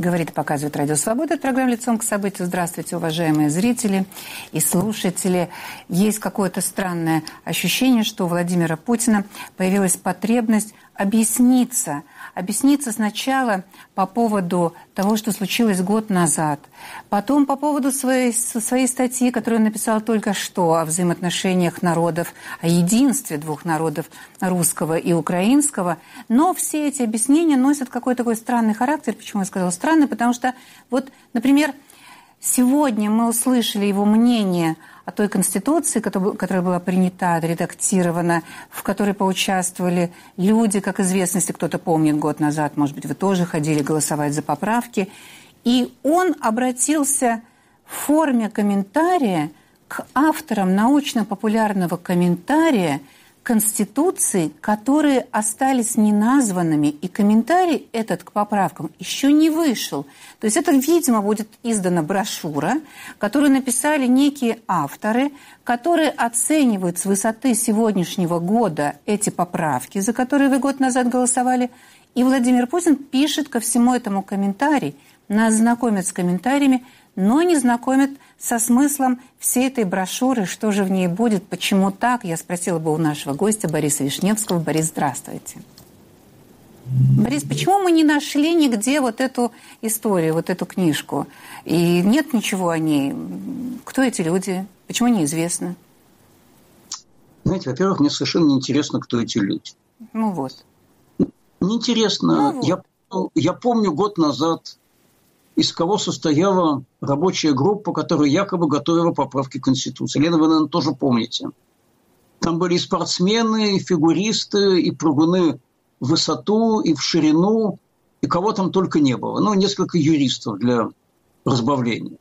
Говорит и показывает Радио Свобода. Это программа «Лицом к событию». Здравствуйте, уважаемые зрители и слушатели. Есть какое-то странное ощущение, что у Владимира Путина появилась потребность объясниться сначала по поводу того, что случилось год назад, потом по поводу своей статьи, которую он написал только что о взаимоотношениях народов, о единстве двух народов, русского и украинского. Но все эти объяснения носят какой-то такой странный характер. Почему я сказала странный? Потому что, вот, например, сегодня мы услышали его мнение о той Конституции, которая была принята, редактирована, в которой поучаствовали люди, как известно, если кто-то помнит, год назад, может быть, вы тоже ходили голосовать за поправки. И он обратился в форме комментария к авторам научно-популярного комментария Конституции, которые остались неназванными, и комментарий этот к поправкам еще не вышел. То есть это, видимо, будет издана брошюра, которую написали некие авторы, которые оценивают с высоты сегодняшнего года эти поправки, за которые вы год назад голосовали. И Владимир Путин пишет ко всему этому комментарий, нас знакомят с комментариями, но не знакомят со смыслом всей этой брошюры, что же в ней будет, почему так. Я спросила бы у нашего гостя Бориса Вишневского. Борис, здравствуйте. Борис, почему мы не нашли нигде вот эту историю, вот эту книжку? И нет ничего о ней. Кто эти люди? Почему неизвестно? Знаете, во-первых, мне совершенно неинтересно, кто эти люди. Ну вот. Неинтересно. Ну вот. Я помню год назад, из кого состояла рабочая группа, которая якобы готовила поправки к Конституции. Лена, вы, наверное, тоже помните. Там были и спортсмены, и фигуристы, и прыгуны в высоту, и в ширину, и кого там только не было. Ну, несколько юристов для разбавления.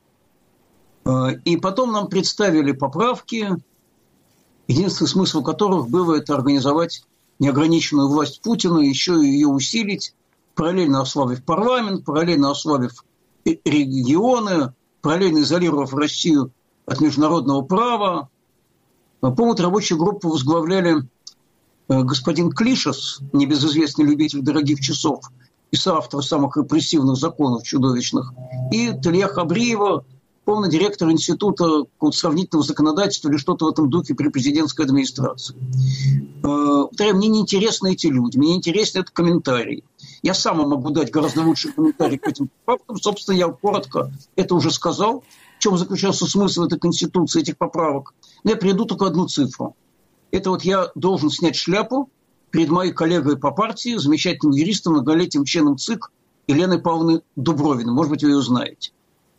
И потом нам представили поправки, единственный смысл которых было это организовать неограниченную власть Путина, еще и ее усилить, параллельно ослабив парламент, параллельно ослабив регионы, параллельно изолировав Россию от международного права. Помню, рабочую группу возглавляли господин Клишес, небезызвестный любитель дорогих часов и соавтор самых репрессивных законов чудовищных, и Талья Хабриева, полный директор Института сравнительного законодательства или что-то в этом духе при президентской администрации. Повторяю, мне не интересны эти люди, мне интересен этот комментарий. Я сам могу дать гораздо лучший комментарий к этим поправкам. Собственно, я коротко это уже сказал, в чем заключался смысл этой Конституции, этих поправок. Но я приведу только одну цифру. Это вот я должен снять шляпу перед моей коллегой по партии, замечательным юристом, многолетним членом ЦИК Еленой Павловной Дубровиной. Может быть, вы ее знаете.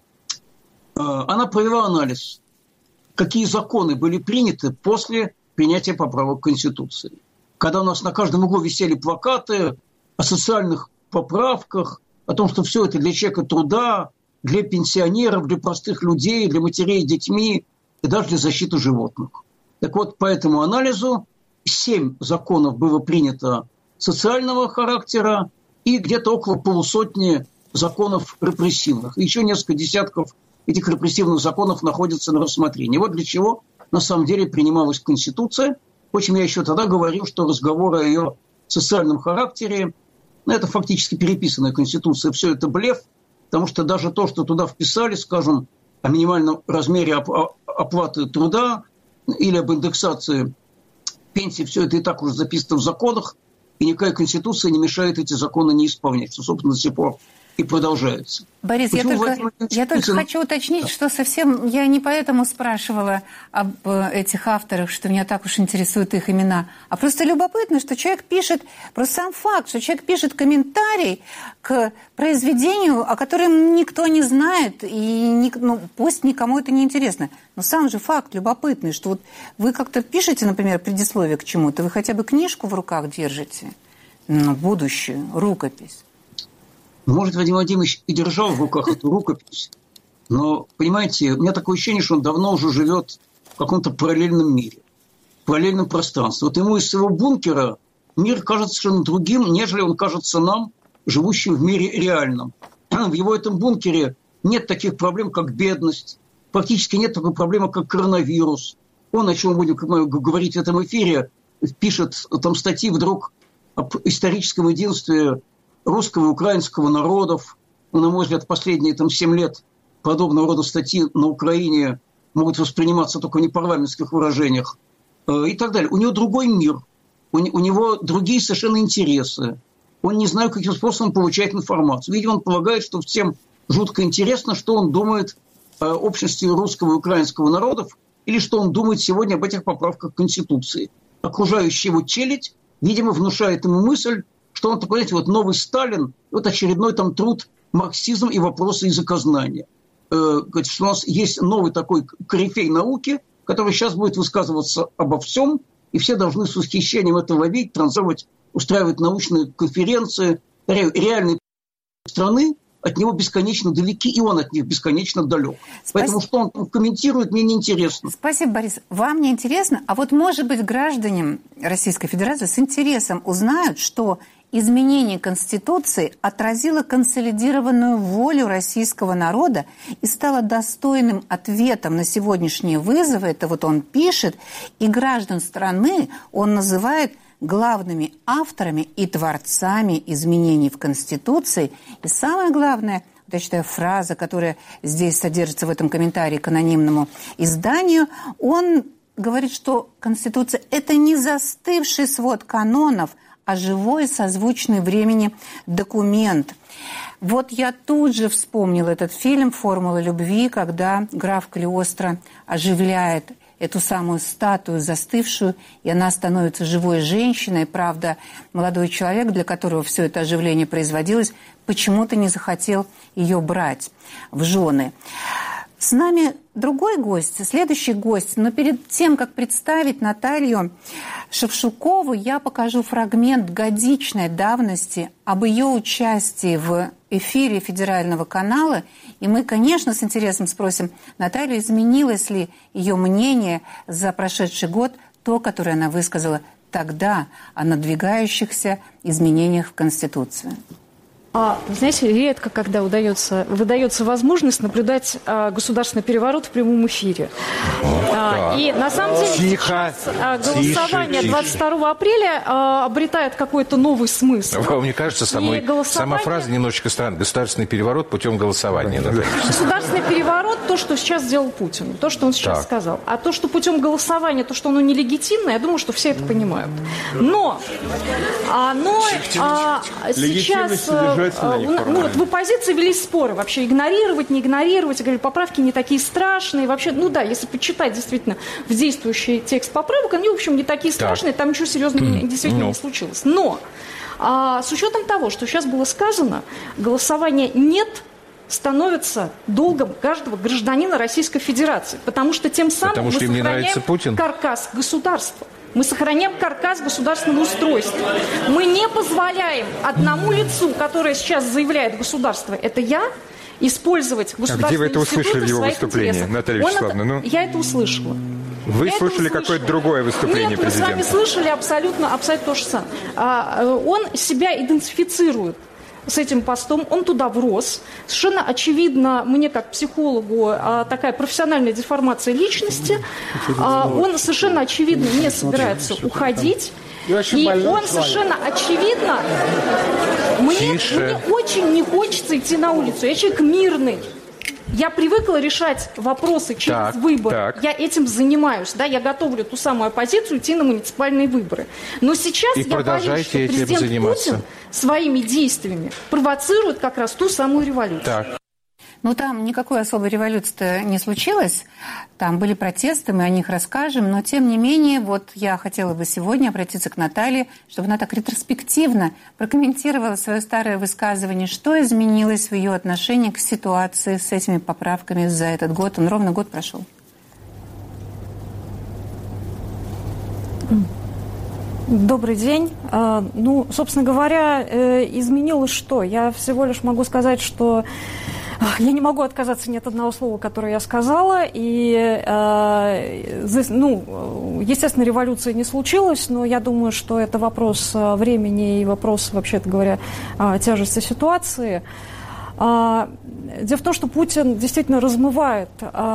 Она провела анализ, какие законы были приняты после принятия поправок к Конституции. Когда у нас на каждом углу висели плакаты о социальных поправках, о том, что все это для человека труда, для пенсионеров, для простых людей, для матерей с детьми и даже для защиты животных. Так вот, по этому анализу 7 законов было принято социального характера и где-то около полусотни законов репрессивных. И еще несколько десятков этих репрессивных законов находятся на рассмотрении. Вот для чего на самом деле принималась Конституция. Впрочем, я еще тогда говорил, что разговоры о ее социальном характере, это фактически переписанная Конституция, все это блеф, потому что даже то, что туда вписали, скажем, о минимальном размере оплаты труда или об индексации пенсии, все это и так уже записано в законах, и никакая Конституция не мешает эти законы не исполнять, что, собственно, до сих пор и продолжается. Борис, я только хочу уточнить, что совсем я не поэтому спрашивала об этих авторах, что меня так уж интересуют их имена, а просто любопытно, что человек пишет, просто сам факт, что человек пишет комментарий к произведению, о котором никто не знает, и пусть никому это не интересно. Но сам же факт любопытный, что вот вы как-то пишете, например, предисловие к чему-то, вы хотя бы книжку в руках держите, будущую, рукопись. Может, Вадим Владимирович и держал в руках эту рукопись, но, понимаете, у меня такое ощущение, что он давно уже живет в каком-то параллельном мире, в параллельном пространстве. Вот ему из своего бункера мир кажется совершенно другим, нежели он кажется нам, живущим в мире реальном. В его этом бункере нет таких проблем, как бедность, практически нет такой проблемы, как коронавирус. Он, о чем мы будем говорить в этом эфире, пишет там статьи вдруг об историческом единстве русского и украинского народов, на мой взгляд, последние 7 лет подобного рода статьи на Украине могут восприниматься только в непарламентских выражениях и так далее. У него другой мир, у него другие совершенно интересы. Он не знает, каким способом получает информацию. Видимо, он полагает, что всем жутко интересно, что он думает о общности русского и украинского народов, или что он думает сегодня об этих поправках к Конституции. Окружающая его челядь, видимо, внушает ему мысль, что он, понимаете, вот новый Сталин, вот очередной труд «Марксизм и вопросы языкознания». Что у нас есть новый такой корифей науки, который сейчас будет высказываться обо всем, и все должны с восхищением это ловить, транслировать, устраивать научные конференции. Реальные страны от него бесконечно далеки, и он от них бесконечно далек. Поэтому что он комментирует, мне неинтересно. Спасибо, Борис. Вам не интересно? А вот, может быть, граждане Российской Федерации с интересом узнают, что изменение Конституции отразило консолидированную волю российского народа и стало достойным ответом на сегодняшние вызовы. Это вот он пишет, и граждан страны он называет главными авторами и творцами изменений в Конституции. И самое главное, я считаю, фраза, которая здесь содержится в этом комментарии к анонимному изданию, он говорит, что Конституция – это не застывший свод канонов, а живой, созвучный времени документ. Вот я тут же вспомнила этот фильм «Формула любви», когда граф Калиостро оживляет эту самую статую застывшую, и она становится живой женщиной. Правда, молодой человек, для которого все это оживление производилось, почему-то не захотел ее брать в жены. С нами другой гость, следующий гость. Но перед тем, как представить Наталью Шевчукову, я покажу фрагмент годичной давности об ее участии в эфире федерального канала. И мы, конечно, с интересом спросим Наталью, изменилось ли ее мнение за прошедший год, то, которое она высказала тогда о надвигающихся изменениях в Конституцию. Знаете, редко, когда выдается возможность наблюдать государственный переворот в прямом эфире. И на самом деле голосование 22 апреля обретает какой-то новый смысл. Вам не кажется, сама фраза немножечко странная? Государственный переворот путем голосования. Государственный переворот – то, что сейчас сделал Путин, то, что он сейчас сказал. А то, что путем голосования, то, что оно нелегитимно, я думаю, что все это понимают. Но сейчас... вот в оппозиции велись споры, вообще игнорировать, не игнорировать, говорили, поправки не такие страшные, вообще, если почитать действительно в действующий текст поправок, они, в общем, не такие страшные, там ничего серьезного действительно не случилось. Но с учетом того, что сейчас было сказано, голосование «нет» становится долгом каждого гражданина Российской Федерации, потому что тем самым мы сохраняем каркас государства. Мы сохраняем каркас государственного устройства. Мы не позволяем одному лицу, которое сейчас заявляет государство, это я, использовать государственные институты в своих интересах. Где вы это услышали в его выступлении, Наталья Вячеславовна? Я это услышала. Вы слышали какое-то другое выступление президента? Нет, мы с вами слышали абсолютно то же самое. Он себя идентифицирует с этим постом, он туда врос. Совершенно очевидно, мне как психологу, такая профессиональная деформация личности. Он совершенно очевидно не собирается уходить. И он совершенно очевидно... Мне очень не хочется идти на улицу. Я человек мирный. Я привыкла решать вопросы через выборы. Я этим занимаюсь. Я готовлю ту самую оппозицию идти на муниципальные выборы. Но сейчас я боюсь, что президент Путин своими действиями провоцирует как раз ту самую революцию. Там никакой особой революции-то не случилось. Там были протесты, мы о них расскажем. Но, тем не менее, я хотела бы сегодня обратиться к Наталье, чтобы она так ретроспективно прокомментировала свое старое высказывание, что изменилось в ее отношении к ситуации с этими поправками за этот год. Он ровно год прошел. Добрый день. Собственно говоря, изменилось что? Я всего лишь могу сказать, что я не могу отказаться ни от одного слова, которое я сказала. И, естественно, революция не случилась, но я думаю, что это вопрос времени и вопрос, вообще-то говоря, тяжести ситуации. Дело в том, что Путин действительно размывает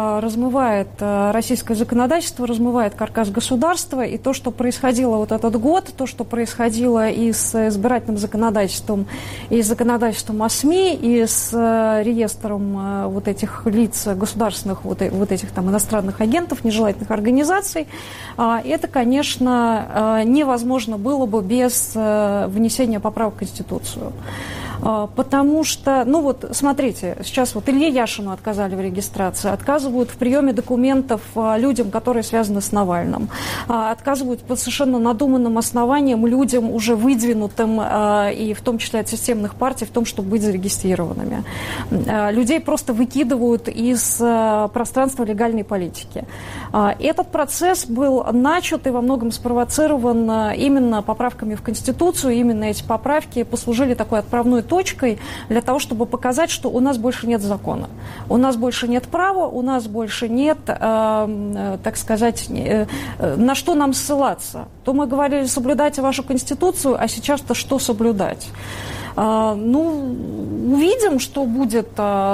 российское законодательство, размывает каркас государства, и то, что происходило вот этот год, то, что происходило и с избирательным законодательством, и с законодательством о СМИ, и с реестром вот этих лиц государственных, вот этих там иностранных агентов, нежелательных организаций, это, конечно, невозможно было бы без внесения поправок в Конституцию. Потому что, ну вот, смотрите, сейчас вот Илье Яшину отказали в регистрации, отказывают в приеме документов людям, которые связаны с Навальным, отказывают по совершенно надуманным основаниям людям, уже выдвинутым, и в том числе от системных партий, в том, чтобы быть зарегистрированными. Людей просто выкидывают из пространства легальной политики. Этот процесс был начат и во многом спровоцирован именно поправками в Конституцию, именно эти поправки послужили такой отправной точкой для того, чтобы показать, что у нас больше нет закона, у нас больше нет права, у нас больше нет, так сказать, на что нам ссылаться. То мы говорили, соблюдайте вашу Конституцию, а сейчас-то что соблюдать? Ну, увидим, что будет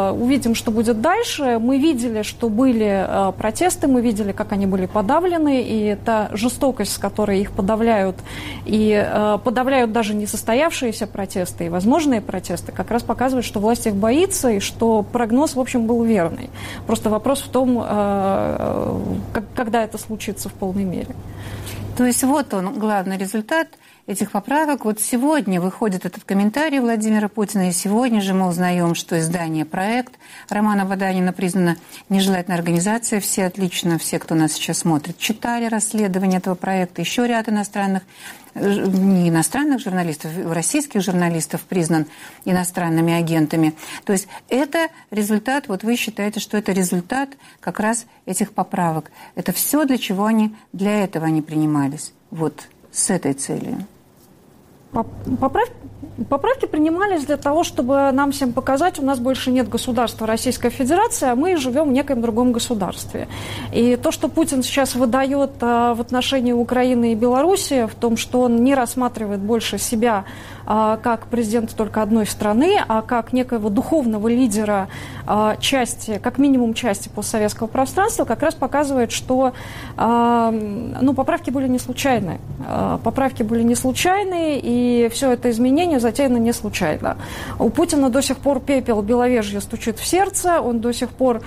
дальше. Мы видели, что были протесты, мы видели, как они были подавлены, и та жестокость, с которой их подавляют, и подавляют даже несостоявшиеся протесты и возможные протесты, как раз показывает, что власть их боится, и что прогноз, в общем, был верный. Просто вопрос в том, когда это случится в полной мере. То есть вот он, главный результат этих поправок. Вот сегодня выходит этот комментарий Владимира Путина, и сегодня же мы узнаем, что издание «Проект» Романа Баданина признано нежелательной организацией. Все отлично, все, кто нас сейчас смотрит, читали расследование этого проекта. Еще ряд не иностранных журналистов, российских журналистов признан иностранными агентами. То есть это результат, вот вы считаете, что это результат как раз этих поправок. Это все, для этого они принимались, вот с этой целью. Поправки принимались для того, чтобы нам всем показать, у нас больше нет государства Российской Федерации, а мы живем в некоем другом государстве. И то, что Путин сейчас выдает в отношении Украины и Беларуси, в том, что он не рассматривает больше себя как президента только одной страны, а как некоего духовного лидера как минимум части постсоветского пространства, как раз показывает, что поправки были не случайны. Поправки были не случайны, и все это изменение затеяно не случайно. У Путина до сих пор пепел Беловежья стучит в сердце, он до сих пор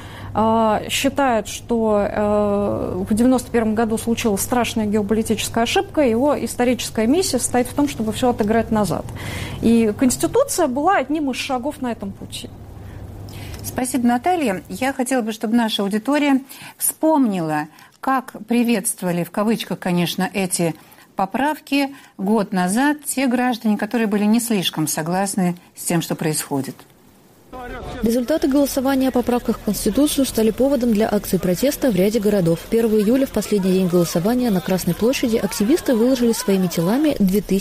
считает, что в 1991 году случилась страшная геополитическая ошибка, его историческая миссия состоит в том, чтобы все отыграть назад. И Конституция была одним из шагов на этом пути. Спасибо, Наталья. Я хотела бы, чтобы наша аудитория вспомнила, как приветствовали, в кавычках, конечно, эти поправки год назад те граждане, которые были не слишком согласны с тем, что происходит. Результаты голосования о поправках в Конституцию стали поводом для акций протеста в ряде городов. 1 июля, в последний день голосования, на Красной площади активисты выложили своими телами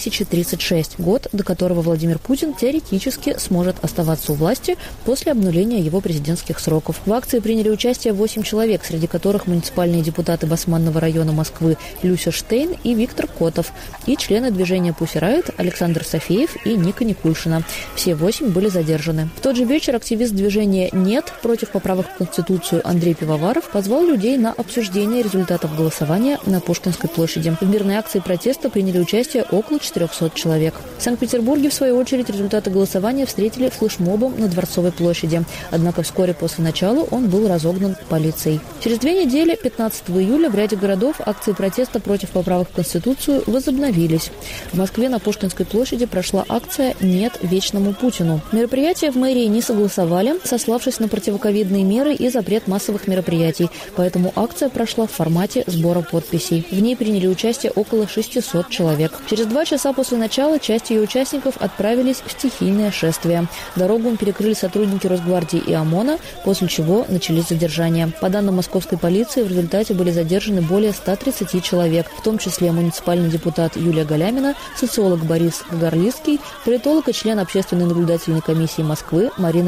2036, год, до которого Владимир Путин теоретически сможет оставаться у власти после обнуления его президентских сроков. В акции приняли участие 8 человек, среди которых муниципальные депутаты Басманного района Москвы Люся Штейн и Виктор Котов, и члены движения Pussy Riot Александр Софеев и Ника Никульшина. Все 8 были задержаны. В тот же вечер активист движения «Нет» против поправок в Конституцию Андрей Пивоваров позвал людей на обсуждение результатов голосования на Пушкинской площади. В мирной акции протеста приняли участие около 400 человек. В Санкт-Петербурге, в свою очередь, результаты голосования встретили флешмобом на Дворцовой площади. Однако вскоре после начала он был разогнан полицией. Через 2 недели, 15 июля, в ряде городов акции протеста против поправок в Конституцию возобновились. В Москве на Пушкинской площади прошла акция «Нет вечному Путину». Мероприятие в мэрии не согласовали, сославшись на противоковидные меры и запрет массовых мероприятий. Поэтому акция прошла в формате сбора подписей. В ней приняли участие около 600 человек. Через 2 часа после начала часть ее участников отправились в стихийное шествие. Дорогу им перекрыли сотрудники Росгвардии и ОМОНа, после чего начались задержания. По данным московской полиции, в результате были задержаны более 130 человек, в том числе муниципальный депутат Юлия Галямина, социолог Борис Горлицкий, политолог и член Общественной наблюдательной комиссии Москвы Марина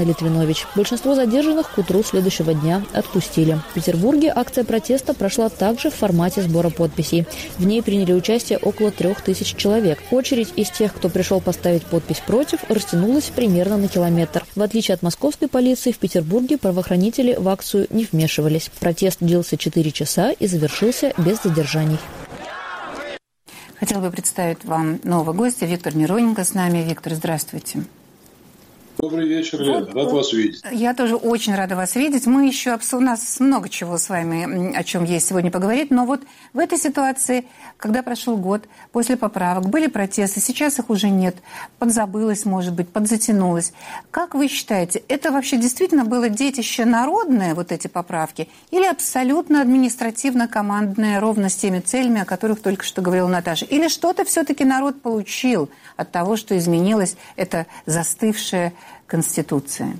Литвинович. Большинство задержанных к утру следующего дня отпустили. В Петербурге акция протеста прошла также в формате сбора подписей. В ней приняли участие около 3000 человек. Очередь из тех, кто пришел поставить подпись против, растянулась примерно на километр. В отличие от московской полиции, в Петербурге правоохранители в акцию не вмешивались. Протест длился 4 часа и завершился без задержаний. Хотела бы представить вам нового гостя. Виктор Мироненко с нами. Виктор, здравствуйте. Добрый вечер, Лена. Рад вас видеть. Я тоже очень рада вас видеть. Мы еще у нас много чего с вами, о чем есть сегодня поговорить. Но вот в этой ситуации, когда прошел год после поправок, были протесты, сейчас их уже нет. Подзабылось, может быть, подзатянулось. Как вы считаете, это вообще действительно было детище народное, вот эти поправки, или абсолютно административно-командное, ровно с теми целями, о которых только что говорила Наташа? Или что-то все-таки народ получил от того, что изменилась эта застывшая Конституция?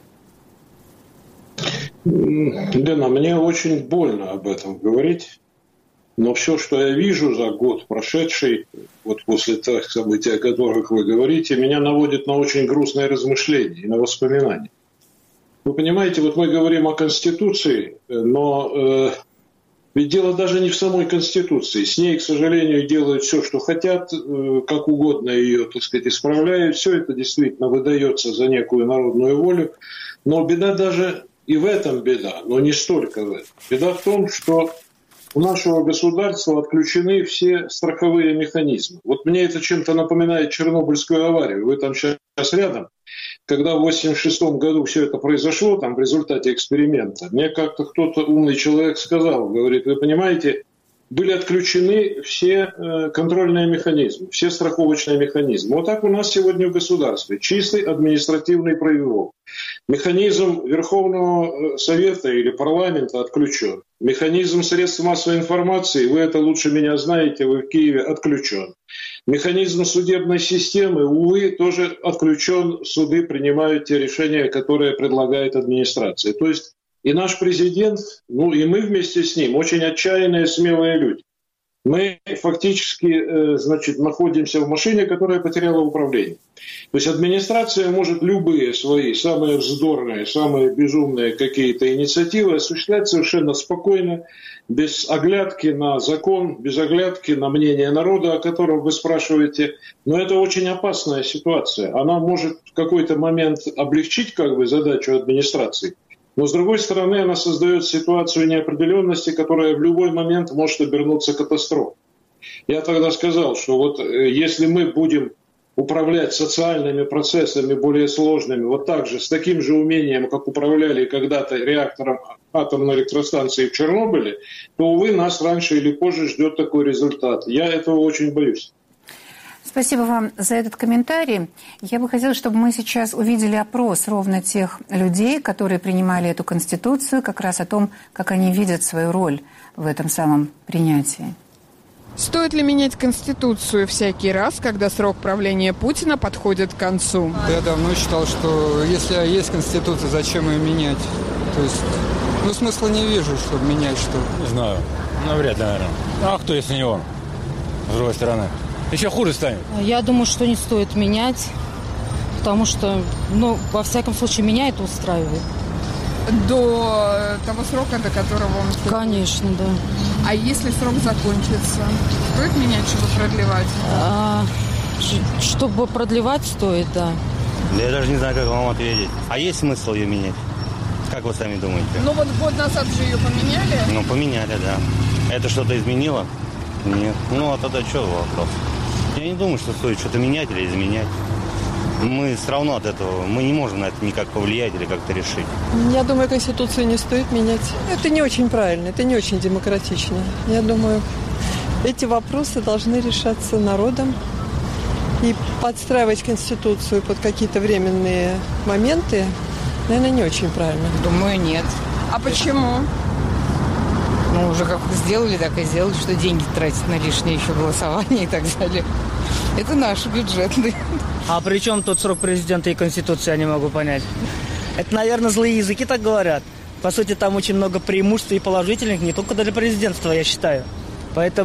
Лена, мне очень больно об этом говорить, но все, что я вижу за год прошедший, вот после тех событий, о которых вы говорите, меня наводит на очень грустные размышления и на воспоминания. Вы понимаете, вот мы говорим о Конституции, но ведь дело даже не в самой Конституции. С ней, к сожалению, делают все, что хотят, как угодно ее, так сказать, исправляют. Все это действительно выдается за некую народную волю. Но беда даже и в этом беда, но не столько в этом. Беда в том, что у нашего государства отключены все страховые механизмы. Вот мне это чем-то напоминает Чернобыльскую аварию. Вы там сейчас рядом. Когда в 1986 году все это произошло, там в результате эксперимента, мне как-то кто-то умный человек сказал, говорит, вы понимаете, были отключены все контрольные механизмы, все страховочные механизмы. Вот так у нас сегодня в государстве. Чистый административный произвол. Механизм Верховного Совета или парламента отключен. Механизм средств массовой информации, вы это лучше меня знаете, вы в Киеве, отключен. Механизм судебной системы, увы, тоже отключен. Суды принимают те решения, которые предлагает администрация. То есть и наш президент, ну и мы вместе с ним, очень отчаянные, смелые люди. Мы фактически, находимся в машине, которая потеряла управление. То есть администрация может любые свои самые вздорные, самые безумные какие-то инициативы осуществлять совершенно спокойно, без оглядки на закон, без оглядки на мнение народа, о котором вы спрашиваете. Но это очень опасная ситуация. Она может в какой-то момент облегчить задачу администрации. Но, с другой стороны, она создает ситуацию неопределенности, которая в любой момент может обернуться катастрофой. Я тогда сказал, что вот если мы будем управлять социальными процессами более сложными, вот так же, с таким же умением, как управляли когда-то реактором атомной электростанции в Чернобыле, то, увы, нас раньше или позже ждет такой результат. Я этого очень боюсь. Спасибо вам за этот комментарий. Я бы хотела, чтобы мы сейчас увидели опрос ровно тех людей, которые принимали эту Конституцию, как раз о том, как они видят свою роль в этом самом принятии. Стоит ли менять Конституцию всякий раз, когда срок правления Путина подходит к концу? Я давно считал, что если есть Конституция, зачем ее менять? То есть, смысла не вижу, чтобы менять что-то. Не знаю. Вряд ли, наверное. А кто, если не он? С другой стороны. Еще хуже станет. Я думаю, что не стоит менять, потому что, во всяком случае, меня это устраивает. До того срока, до которого он... Конечно, да. А если срок закончится, стоит менять, чтобы продлевать? Чтобы продлевать стоит, да. Я даже не знаю, как вам ответить. А есть смысл ее менять? Как вы сами думаете? Вот год назад же ее поменяли. Поменяли, да. Это что-то изменило? Нет. А тогда что вопрос? Я не думаю, что стоит что-то менять или изменять. Мы все равно от этого, мы не можем на это никак повлиять или как-то решить. Я думаю, Конституцию не стоит менять. Это не очень правильно, это не очень демократично. Я думаю, эти вопросы должны решаться народом. И подстраивать Конституцию под какие-то временные моменты, наверное, не очень правильно. Думаю, нет. А почему? Уже как сделали, так и сделали, что деньги тратить на лишнее еще голосование и так далее. Это наши бюджетные. А при чем тут срок президента и Конституции, я не могу понять. Это, наверное, злые языки так говорят. По сути, там очень много преимуществ и положительных, не только для президентства, я считаю. Поэтому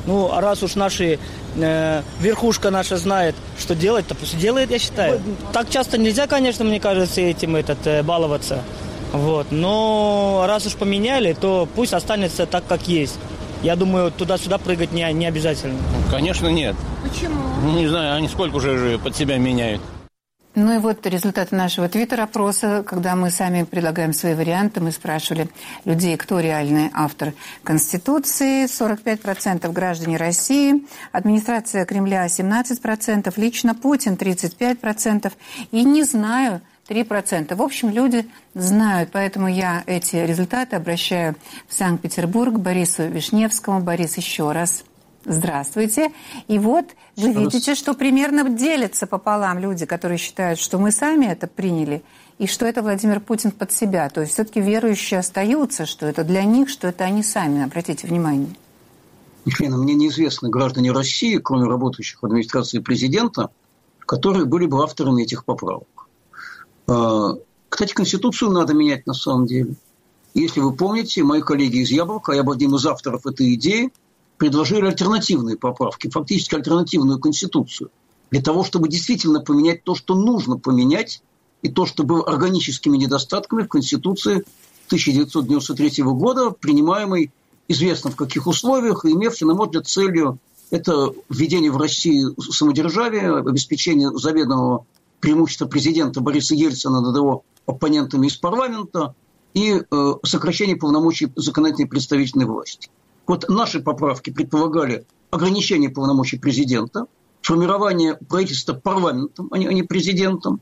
Ну, а раз уж наши верхушка наша знает, что делать, то пусть делает, я считаю. Так часто нельзя, конечно, мне кажется, этим баловаться. Вот. Но раз уж поменяли, то пусть останется так, как есть. Я думаю, туда-сюда прыгать не обязательно. Конечно, нет. Почему? Не знаю, они сколько уже под себя меняют. Ну и вот результаты нашего твиттер-опроса, когда мы сами предлагаем свои варианты, мы спрашивали людей, кто реальный автор Конституции. 45% граждане России, администрация Кремля 17%, лично Путин 35% и не знаю 3%. В общем, люди знают, поэтому я эти результаты обращаю в Санкт-Петербург Борису Вишневскому. Борис, еще раз здравствуйте. И вот вы видите, что примерно делятся пополам люди, которые считают, что мы сами это приняли, и что это Владимир Путин под себя. То есть все-таки верующие остаются, что это для них, что это они сами. Обратите внимание. Елена, мне неизвестны граждане России, кроме работающих в администрации президента, которые были бы авторами этих поправок. Кстати, Конституцию надо менять на самом деле. Если вы помните, мои коллеги из «Яблока», я был одним из авторов этой идеи, предложили альтернативные поправки, фактически альтернативную Конституцию, для того, чтобы действительно поменять то, что нужно поменять, и то, что было органическими недостатками в Конституции 1993 года, принимаемой известно в каких условиях, и имевшей, на мой взгляд, целью это введение в России самодержавия, обеспечение заведомого преимущества президента Бориса Ельцина над его оппонентами из парламента и сокращение полномочий законодательной и представительной власти. Вот наши поправки предполагали ограничение полномочий президента, формирование правительства парламентом, а не президентом,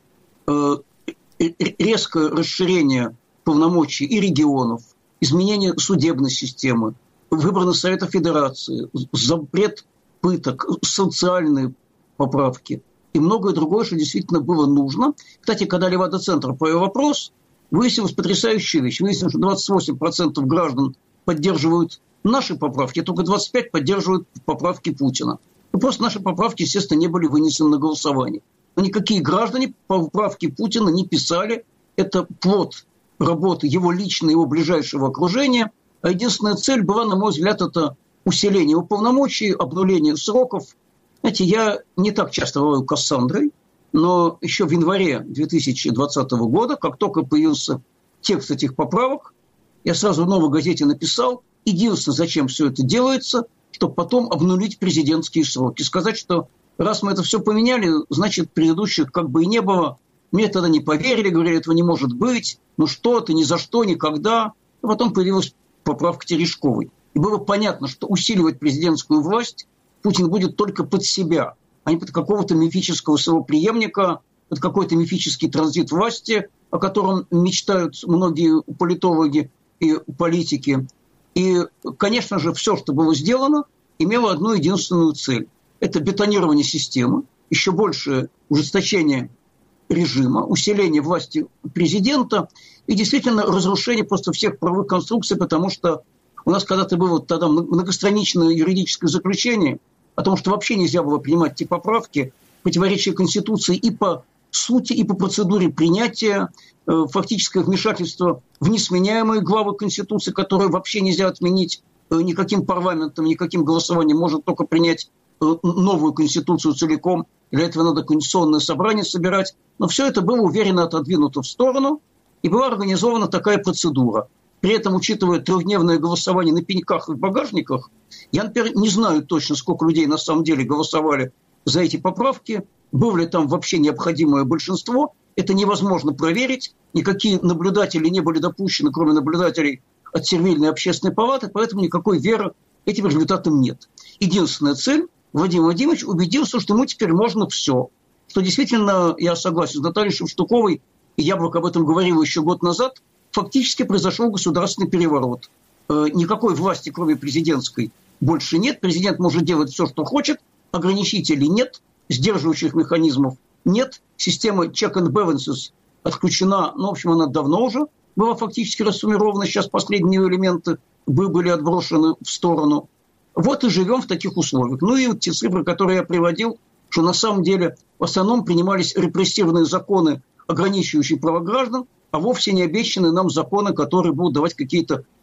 резкое расширение полномочий и регионов, изменение судебной системы, выборы на Совета Федерации, запрет пыток, социальные поправки и многое другое, что действительно было нужно. Кстати, когда Левада-центр повел вопрос, выяснилась потрясающая вещь. Выяснилось, что 28% граждан поддерживают наши поправки, только 25% поддерживают поправки Путина. И просто наши поправки, естественно, не были вынесены на голосование. Но никакие граждане поправки Путина не писали. Это плод работы его личного, его ближайшего окружения. А единственная цель была, на мой взгляд, это усиление его полномочий, обнуление сроков. Знаете, я не так часто бываю Кассандрой, но еще в январе 2020 года, как только появился текст этих поправок, я сразу в «Новой газете» написал, единственное, зачем все это делается, чтобы потом обнулить президентские сроки. Сказать, что раз мы это все поменяли, значит, предыдущих как бы и не было. Мне тогда не поверили, говорили, этого не может быть. Ну что ты, ни за что, никогда. А потом появилась поправка Терешковой. И было понятно, что усиливать президентскую власть Путин будет только под себя, а не под какого-то мифического своего преемника, под какой-то мифический транзит власти, о котором мечтают многие политологи и политики. И, конечно же, все, что было сделано, имело одну единственную цель. Это бетонирование системы, еще большее ужесточение режима, усиление власти президента и действительно разрушение просто всех правовых конструкций, потому что у нас когда-то было тогда многостраничное юридическое заключение о том, что вообще нельзя было принимать те поправки, противоречия Конституции и по сути, и по процедуре принятия, фактическое вмешательство в несменяемые главы Конституции, которые вообще нельзя отменить никаким парламентом, никаким голосованием, может только принять новую Конституцию целиком. Для этого надо конституционное собрание собирать. Но все это было уверенно отодвинуто в сторону, и была организована такая процедура. При этом, учитывая трехдневное голосование на пеньках и в багажниках, я, например, не знаю точно, сколько людей на самом деле голосовали за эти поправки, было ли там вообще необходимое большинство. Это невозможно проверить. Никакие наблюдатели не были допущены, кроме наблюдателей от Сервильной общественной палаты, поэтому никакой веры этим результатам нет. Единственная цель – Владимир Владимирович убедился, что ему теперь можно все. Что действительно, я согласен с Натальей Шевчуковой, и Яблок об этом говорил еще год назад, фактически произошел государственный переворот. Никакой власти, кроме президентской, больше нет. Президент может делать все, что хочет, ограничителей нет, сдерживающих механизмов нет. Система check and balances отключена, ну, в общем, она давно уже была фактически рассуммирована. Сейчас последние элементы были отброшены в сторону. Вот и живем в таких условиях. Ну и те цифры, которые я приводил, что на самом деле в основном принимались репрессивные законы, ограничивающие права граждан, а вовсе не обещаны нам законы, которые будут давать какие-то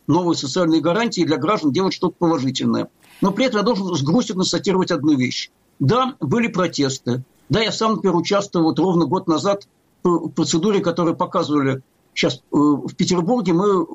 новые социальные гарантии для граждан, делать что-то положительное. Но при этом я должен с грустью констатировать одну вещь. Да, были протесты. Да, я сам, например, участвовал вот ровно год назад в процедуре, которую показывали сейчас в Петербурге.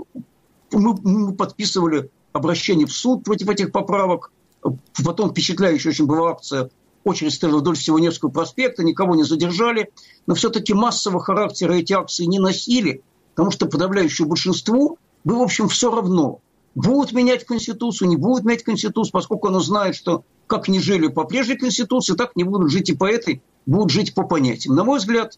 Мы подписывали обращение в суд против этих поправок. Потом впечатляющая очень была акция. Очередь стояла вдоль всего Невского проспекта, никого не задержали. Но все-таки массового характера эти акции не носили, потому что подавляющему большинству было, в общем, все равно. Будут менять Конституцию, не будут менять Конституцию, поскольку оно знает, что как не жили по прежней Конституции, так не будут жить и по этой, будут жить по понятиям. На мой взгляд,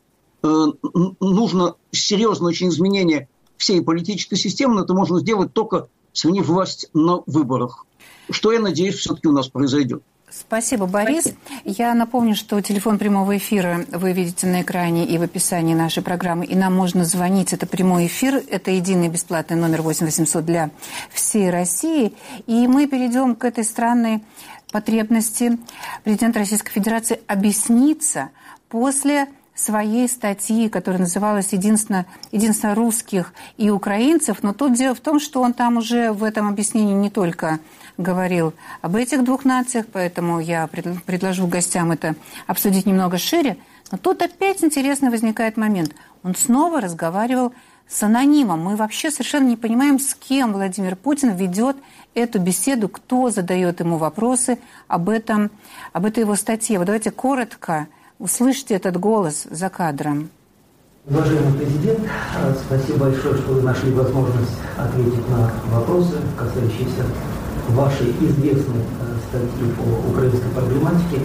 нужно серьезное очень изменение всей политической системы, но это можно сделать только сменив власть на выборах. Что, я надеюсь, все-таки у нас произойдет. Спасибо, Борис. Спасибо. Я напомню, что телефон прямого эфира вы видите на экране и в описании нашей программы. И нам можно звонить. Это прямой эфир. Это единый бесплатный номер 8 800 для всей России. И мы перейдем к этой странной потребности президента Российской Федерации объясниться после своей статьи, которая называлась «Единство русских и украинцев». Но тут дело в том, что он там уже в этом объяснении не только говорил об этих двух нациях, поэтому я предложу гостям это обсудить немного шире. Но тут опять интересный возникает момент. Он снова разговаривал с анонимом. Мы вообще совершенно не понимаем, с кем Владимир Путин ведет эту беседу, кто задает ему вопросы об этой его статье. Вот давайте коротко услышьте этот голос за кадром. Уважаемый президент, спасибо большое, что вы нашли возможность ответить на вопросы, касающиеся вашей известной статьи по украинской проблематике.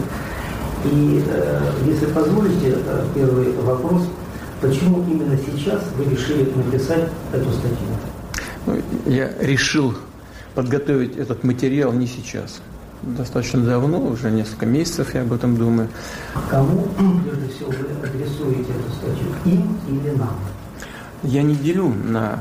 И, если позволите, первый вопрос. Почему именно сейчас вы решили написать эту статью? Я решил подготовить этот материал не сейчас. Достаточно давно, уже несколько месяцев я об этом думаю. Кому, прежде всего, вы адресуете эту статью? Им или нам? Я не делю на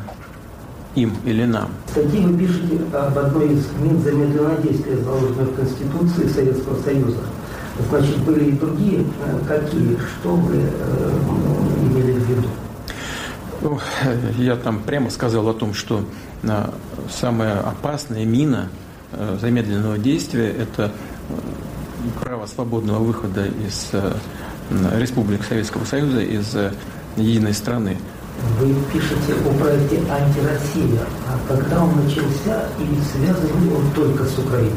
им или нам. В статье вы пишете об одной из мер замедленного действия, заложенной в Конституции Советского Союза. Значит, были и другие. Какие? Что вы имели в виду? Я там прямо сказал о том, что самая опасная мина замедленного действия – это право свободного выхода из республик Советского Союза, из единой страны. Вы пишете о проекте «Антироссия». А когда он начался и связан ли он только с Украиной?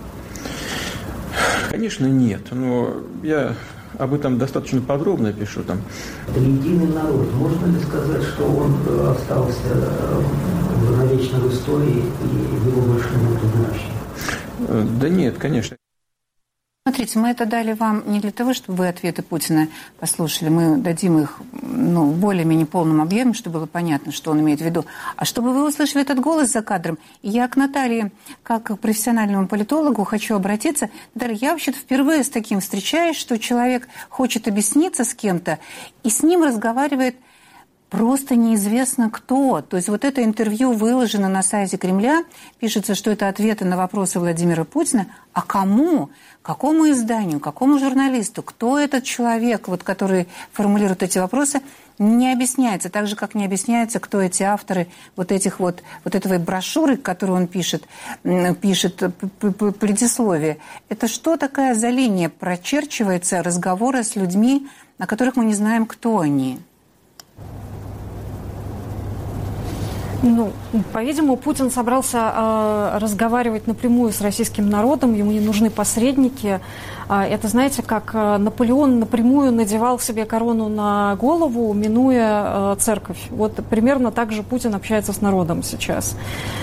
Конечно, нет. Но я об этом достаточно подробно пишу там. Единый народ. Можно ли сказать, что он остался навечно в истории и его больше нет в будущем? Да нет, конечно. Смотрите, мы это дали вам не для того, чтобы вы ответы Путина послушали. Мы дадим их в более-менее полном объеме, чтобы было понятно, что он имеет в виду. А чтобы вы услышали этот голос за кадром. И я к Наталье, как к профессиональному политологу, хочу обратиться. Наталья, я вообще-то впервые с таким встречаюсь, что человек хочет объясниться с кем-то, и с ним разговаривает просто неизвестно кто. То есть вот это интервью выложено на сайте Кремля. Пишется, что это ответы на вопросы Владимира Путина. А кому? Какому изданию? Какому журналисту? Кто этот человек, который формулирует эти вопросы, не объясняется. Так же, как не объясняется, кто эти авторы вот этой брошюры, которую он пишет предисловие. Это что такая за линия прочерчивается разговора с людьми, о которых мы не знаем, кто они? По-видимому, Путин собрался разговаривать напрямую с российским народом, ему не нужны посредники. Это, знаете, как Наполеон напрямую надевал себе корону на голову, минуя церковь. Вот примерно так же Путин общается с народом сейчас.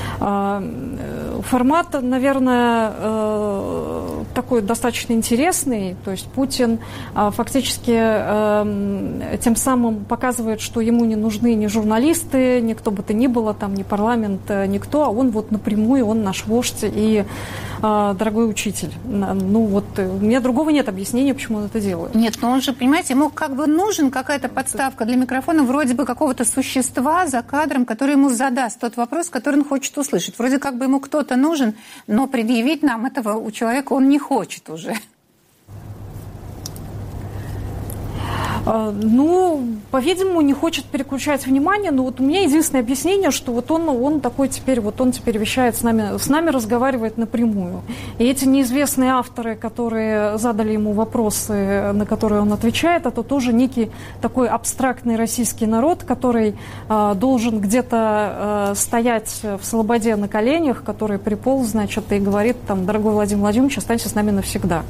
Формат, наверное, такой достаточно интересный. То есть Путин фактически тем самым показывает, что ему не нужны ни журналисты, ни кто бы то ни было, ни парламент, никто, а он напрямую, он наш вождь и дорогой учитель. У меня другого нет объяснения, почему он это делает. Нет, но он же, понимаете, ему нужен какая-то подставка для микрофона, вроде бы какого-то существа за кадром, который ему задаст тот вопрос, который он хочет услышать. Вроде как бы ему кто-то нужен, но предъявить нам этого у человека он не хочет уже. Ну, по-видимому, не хочет переключать внимание, но вот у меня единственное объяснение, что вот он такой теперь, вот он теперь вещает с нами разговаривает напрямую. И эти неизвестные авторы, которые задали ему вопросы, на которые он отвечает, это тоже некий такой абстрактный российский народ, который должен где-то стоять в слободе на коленях, который приполз, значит, и говорит, там, дорогой Владимир Владимирович, останься с нами навсегда.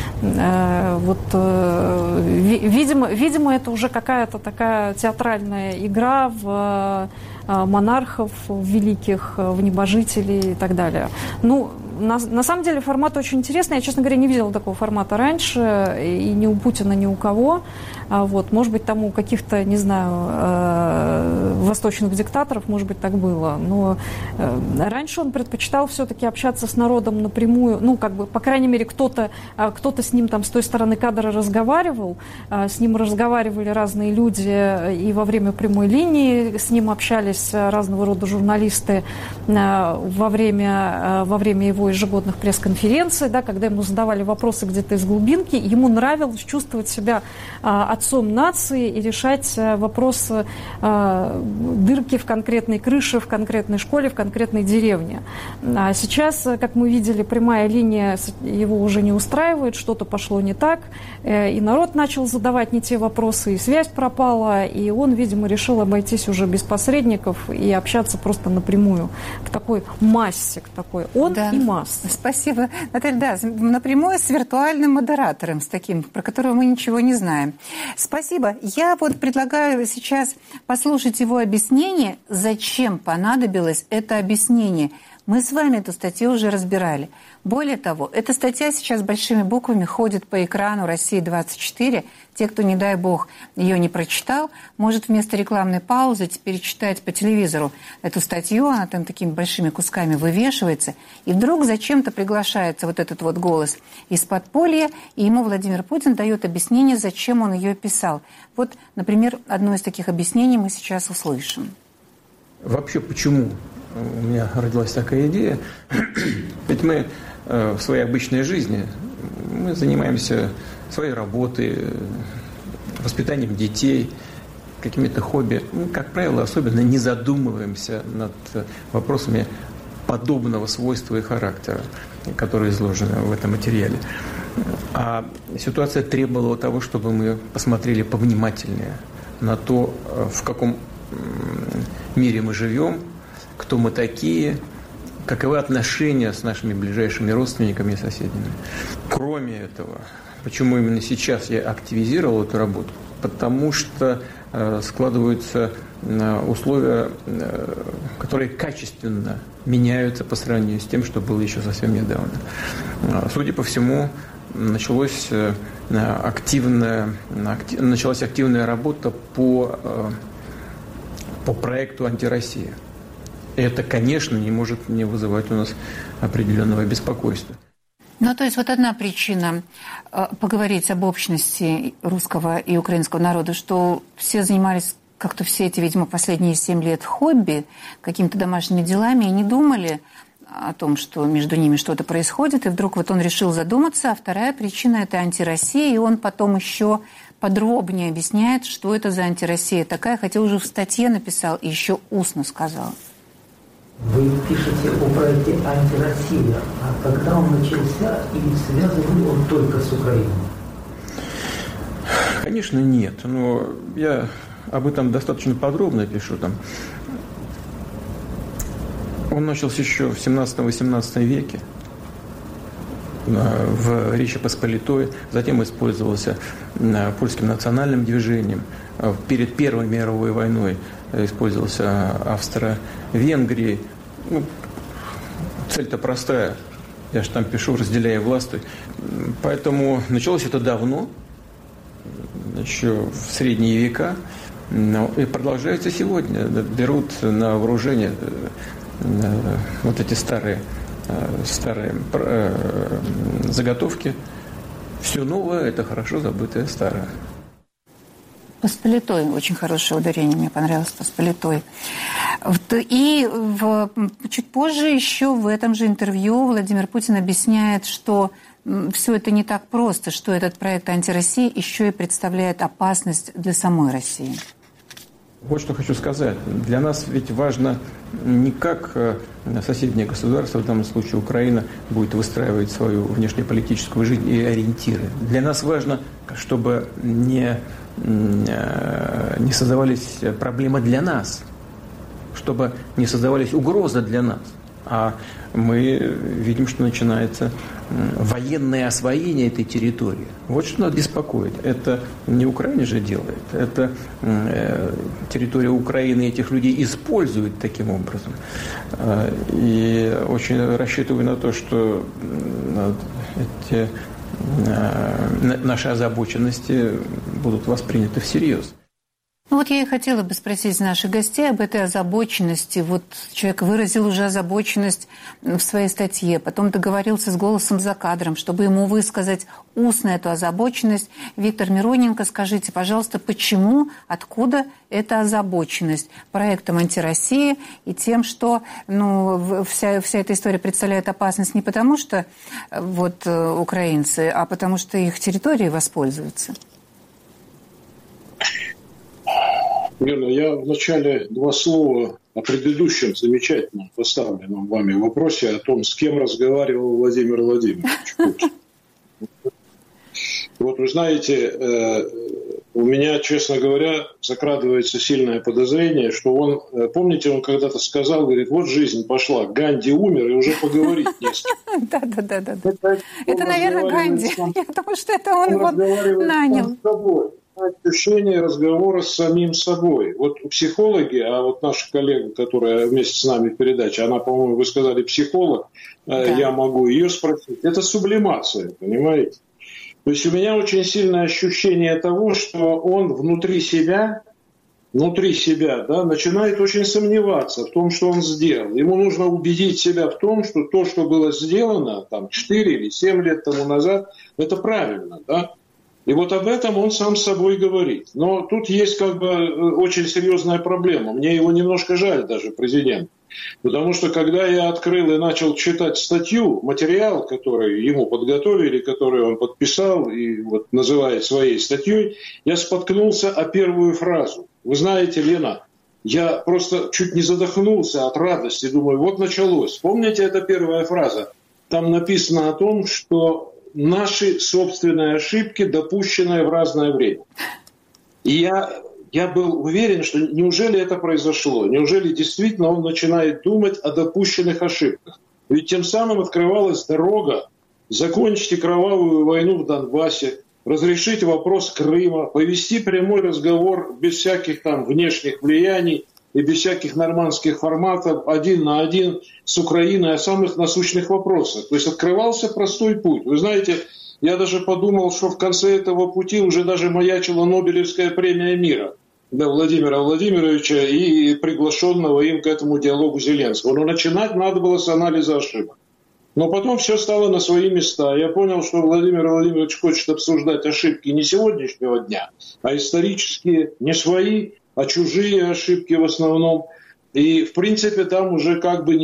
Вот, видимо, это уже какая-то такая театральная игра в монархов, в великих, в небожителей и так далее. Ну, на самом деле формат очень интересный. Я, честно говоря, не видела такого формата раньше, и ни у Путина, ни у кого. Вот, может быть, там у каких-то, не знаю, восточных диктаторов, может быть, так было. Но раньше он предпочитал все-таки общаться с народом напрямую. Ну, как бы, по крайней мере, кто-то с ним там с той стороны кадра разговаривал. С ним разговаривали разные люди и во время прямой линии. С ним общались разного рода журналисты во время его ежегодных пресс-конференций, да, когда ему задавали вопросы где-то из глубинки. Ему нравилось чувствовать себя отцом нации и решать вопросы дырки в конкретной крыше, в конкретной школе, в конкретной деревне. А сейчас, как мы видели, прямая линия его уже не устраивает, что-то пошло не так, и народ начал задавать не те вопросы, и связь пропала, и он, видимо, решил обойтись уже без посредников и общаться просто напрямую к такой массе, к такой и масса. Спасибо, Наталья. Да, напрямую с виртуальным модератором, с таким, про которого мы ничего не знаем. Спасибо. Я вот предлагаю сейчас послушать его объяснение, зачем понадобилось это объяснение. Мы с вами эту статью уже разбирали. Более того, эта статья сейчас большими буквами ходит по экрану «Россия-24». Те, кто, не дай бог, ее не прочитал, может вместо рекламной паузы теперь читать по телевизору эту статью. Она там такими большими кусками вывешивается. И вдруг зачем-то приглашается вот этот вот голос из подполья, и ему Владимир Путин дает объяснение, зачем он ее писал. Вот, например, одно из таких объяснений мы сейчас услышим. Вообще, почему у меня родилась такая идея? Ведь мы в своей обычной жизни мы занимаемся своей работой, воспитанием детей, какими-то хобби. Мы, как правило, особенно не задумываемся над вопросами подобного свойства и характера, которые изложены в этом материале. А ситуация требовала того, чтобы мы посмотрели повнимательнее на то, в каком мире мы живем, кто мы такие, каковы отношения с нашими ближайшими родственниками и соседями. Кроме этого, почему именно сейчас я активизировал эту работу? Потому что складываются условия, которые качественно меняются по сравнению с тем, что было еще совсем недавно. Судя по всему, началась активная работа по проекту «Антироссия». И это, конечно, не может не вызывать у нас определенного беспокойства. Ну, то есть вот одна причина поговорить об общности русского и украинского народа, что все занимались как-то все эти, видимо, последние 7 лет хобби, какими-то домашними делами, и не думали о том, что между ними что-то происходит, и вдруг вот он решил задуматься, а вторая причина – это антироссия, и он потом еще подробнее объясняет, что это за антироссия такая, хотя уже в статье написал и еще устно сказал. Вы пишете о проекте «Антироссия», а когда он начался и связан ли он только с Украиной? Конечно, нет. Но я об этом достаточно подробно пишу. Там. Он начался еще в 17-18 веке в Речи Посполитой, затем использовался польским национальным движением. Перед Первой мировой войной использовался Австро-Венгрией. Ну, цель-то простая. Я же там пишу, разделяя власть. Поэтому началось это давно, еще в средние века, и продолжается сегодня. Берут на вооружение вот эти старые заготовки. Все новое – это хорошо забытое старое. Посполитой. Очень хорошее ударение. Мне понравилось Посполитой. И чуть позже еще в этом же интервью Владимир Путин объясняет, что все это не так просто, что этот проект «Антироссия» еще и представляет опасность для самой России? Вот что хочу сказать. Для нас ведь важно не как соседнее государство, в данном случае Украина, будет выстраивать свою внешнеполитическую жизнь и ориентиры. Для нас важно, чтобы не создавались проблемы для нас, чтобы не создавались угрозы для нас. А мы видим, что начинается военное освоение этой территории. Вот что нас беспокоит. Это не Украина же делает. Это территория Украины этих людей использует таким образом. И очень рассчитываю на то, что наши озабоченности будут восприняты всерьез. Ну вот я и хотела бы спросить наших гостей об этой озабоченности. Вот человек выразил уже озабоченность в своей статье, потом договорился с «Голосом за кадром», чтобы ему высказать устно эту озабоченность. Виктор Мироненко, скажите, пожалуйста, почему, откуда эта озабоченность проектом «Антироссия» и тем, что вся эта история представляет опасность не потому, что украинцы, а потому что их территорией воспользуются? Верно. Я вначале два слова о предыдущем замечательном поставленном вами вопросе о том, с кем разговаривал Владимир Владимирович Путин. Вот вы знаете, у меня, честно говоря, закрадывается сильное подозрение, что он, помните, он когда-то сказал, говорит, вот жизнь пошла, Ганди умер, и уже поговорить не с кем. Да. Это, наверное, Ганди. Я думаю, что это он его нанял. Ощущение разговора с самим собой. Вот психологи, а вот наша коллега, которая вместе с нами в передаче, она, по-моему, вы сказали психолог, да. Я могу ее спросить. Это сублимация, понимаете? То есть у меня очень сильное ощущение того, что он внутри себя, начинает очень сомневаться в том, что он сделал. Ему нужно убедить себя в том, что то, что было сделано 4 или 7 лет тому назад, это правильно, да? И вот об этом он сам с собой говорит. Но тут есть очень серьезная проблема. Мне его немножко жаль даже, президент. Потому что когда я открыл и начал читать статью, материал, который ему подготовили, который он подписал и вот называет своей статьей, я споткнулся о первую фразу. Вы знаете, Лена, я просто чуть не задохнулся от радости. Думаю, вот началось. Помните, это первая фраза? Там написано о том, что наши собственные ошибки, допущенные в разное время. И я был уверен, что неужели это произошло? Неужели действительно он начинает думать о допущенных ошибках? Ведь тем самым открывалась дорога закончить кровавую войну в Донбассе, разрешить вопрос Крыма, повести прямой разговор без всяких внешних влияний и без всяких нормандских форматов, 1 на 1 с Украиной о самых насущных вопросах. То есть открывался простой путь. Вы знаете, я даже подумал, что в конце этого пути уже даже маячила Нобелевская премия мира для Владимира Владимировича и приглашенного им к этому диалогу Зеленского. Но начинать надо было с анализа ошибок. Но потом все стало на свои места. Я понял, что Владимир Владимирович хочет обсуждать ошибки не сегодняшнего дня, а исторические, не свои, а чужие ошибки в основном. И, в принципе, там уже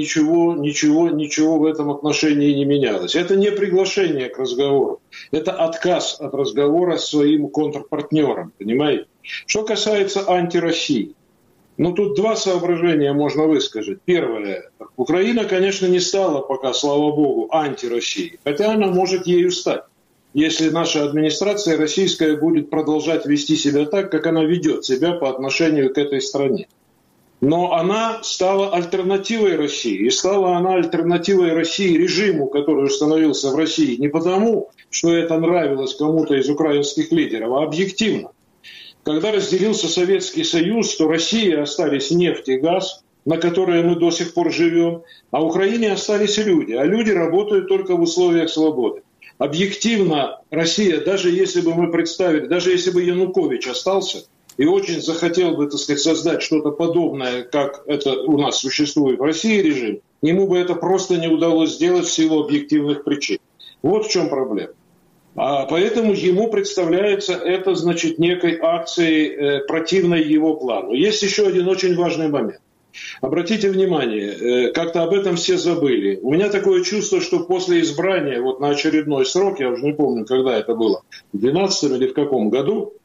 ничего в этом отношении не менялось. Это не приглашение к разговору. Это отказ от разговора с своим контрпартнером, понимаете? Что касается антироссии. Тут два соображения можно высказать. Первое. Украина, конечно, не стала пока, слава богу, антироссией. Хотя она может ею стать. Если наша администрация российская будет продолжать вести себя так, как она ведет себя по отношению к этой стране. Но она стала альтернативой России. И стала она альтернативой России режиму, который установился в России. Не потому, что это нравилось кому-то из украинских лидеров, а объективно. Когда разделился Советский Союз, то России остались нефть и газ, на которые мы до сих пор живем, а Украине остались люди. А люди работают только в условиях свободы. Объективно Россия, даже если бы мы представили, даже если бы Янукович остался и очень захотел бы, создать что-то подобное, как это у нас существует в России режим, ему бы это просто не удалось сделать в силу объективных причин. Вот в чем проблема. А поэтому ему представляется это, некой акцией, противной его плану. Есть еще один очень важный момент. Обратите внимание, как-то об этом все забыли. У меня такое чувство, что после избрания вот на очередной срок, я уже не помню, когда это было, в 2012 или в каком году,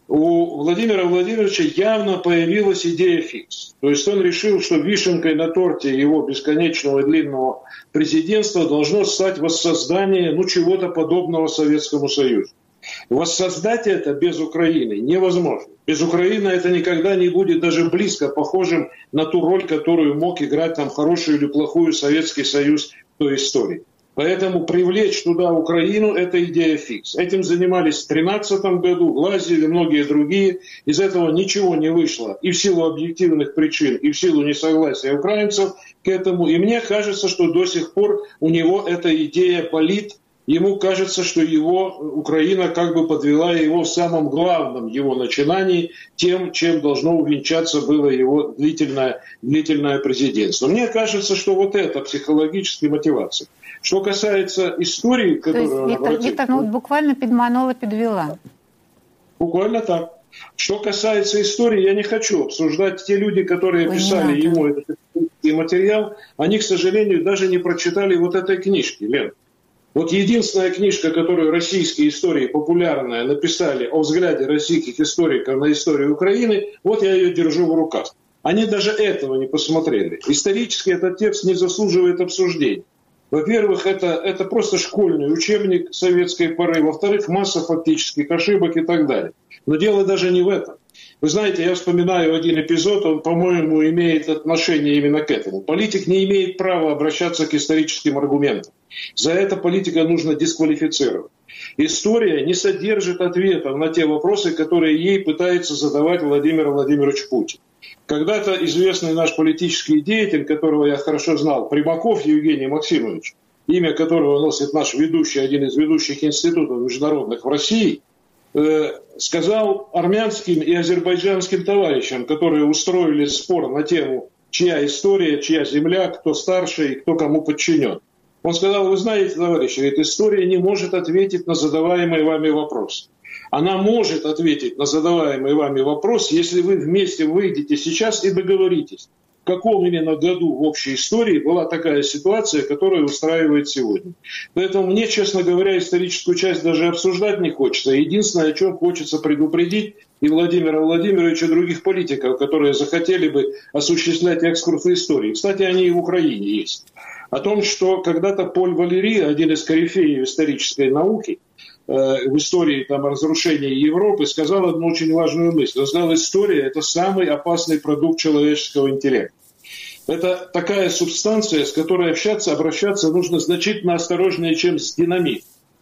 у Владимира Владимировича явно появилась идея фикс. То есть он решил, что вишенкой на торте его бесконечного и длинного президентства должно стать воссоздание чего-то подобного Советскому Союзу. Воссоздать это без Украины невозможно. Без Украины это никогда не будет даже близко похожим на ту роль, которую мог играть там хорошую или плохую Советский Союз в той истории. Поэтому привлечь туда Украину – это идея фикс. Этим занимались в 2013 году, Глазьев и многие другие. Из этого ничего не вышло. И в силу объективных причин, и в силу несогласия украинцев к этому. И мне кажется, что до сих пор у него эта идея болит. Ему кажется, что Украина как бы подвела его в самом главном его начинании, тем, чем должно увенчаться было его длительное президентство. Мне кажется, что вот это психологическая мотивация. Что касается истории, которую Виктор, буквально подманула, подвела. Буквально так. Что касается истории, я не хочу обсуждать те люди, которые писали ему этот материал. Они, к сожалению, даже не прочитали вот этой книжки, Лен. Вот единственная книжка, которую российские истории популярные написали о взгляде российских историков на историю Украины, вот я ее держу в руках. Они даже этого не посмотрели. Исторически этот текст не заслуживает обсуждения. Во-первых, это просто школьный учебник советской поры. Во-вторых, масса фактических ошибок и так далее. Но дело даже не в этом. Вы знаете, я вспоминаю один эпизод, он, по-моему, имеет отношение именно к этому. Политик не имеет права обращаться к историческим аргументам. За это политика нужно дисквалифицировать. История не содержит ответов на те вопросы, которые ей пытается задавать Владимир Владимирович Путин. Когда-то известный наш политический деятель, которого я хорошо знал, Примаков Евгений Максимович, имя которого носит наш ведущий, один из ведущих институтов международных в России, сказал армянским и азербайджанским товарищам, которые устроили спор на тему, чья история, чья земля, кто старше и кто кому подчинен. Он сказал: вы знаете, товарищи, ведь история не может ответить на задаваемые вами вопросы. Она может ответить на задаваемый вами вопрос, если вы вместе выйдете сейчас и договоритесь, в каком именно году в общей истории была такая ситуация, которая устраивает сегодня. Поэтому мне, честно говоря, историческую часть даже обсуждать не хочется. Единственное, о чем хочется предупредить и Владимира Владимировича, и других политиков, которые захотели бы осуществлять экскурсы истории. Кстати, они и в Украине есть. О том, что когда-то Поль Валери, один из корифеев исторической науки, в истории разрушения Европы, сказал одну очень важную мысль. Он сказал: история – это самый опасный продукт человеческого интеллекта. Это такая субстанция, с которой обращаться нужно значительно осторожнее, чем с динамитом.